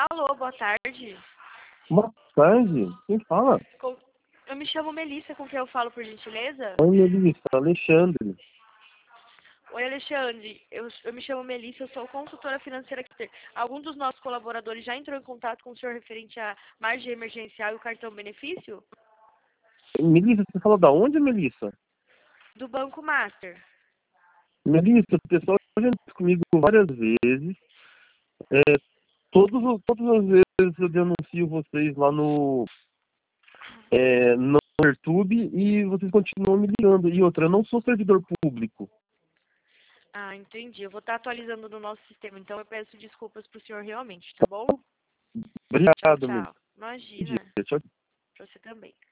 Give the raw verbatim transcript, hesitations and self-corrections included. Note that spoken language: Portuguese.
Alô, boa tarde. Boa tarde. Quem fala? Com- Eu me chamo Melissa, com quem eu falo, por gentileza? Oi, Melissa. Alexandre. Oi, Alexandre. Eu, eu me chamo Melissa, eu sou consultora financeira aqui. Algum dos nossos colaboradores já entrou em contato com o senhor referente à margem emergencial e o cartão benefício? Melissa, você fala da onde, Melissa? Do Banco Master. Melissa, o pessoal já disse comigo várias vezes. É, todos, os- todas as vezes eu denuncio vocês lá no, é, no YouTube e vocês continuam me ligando. E outra, eu não sou servidor público. Ah, entendi. Eu vou estar atualizando no nosso sistema, então eu peço desculpas pro senhor realmente, tá bom? Tchau, Obrigado, Melissa. tchau. Imagina. Tchau. Pra você também.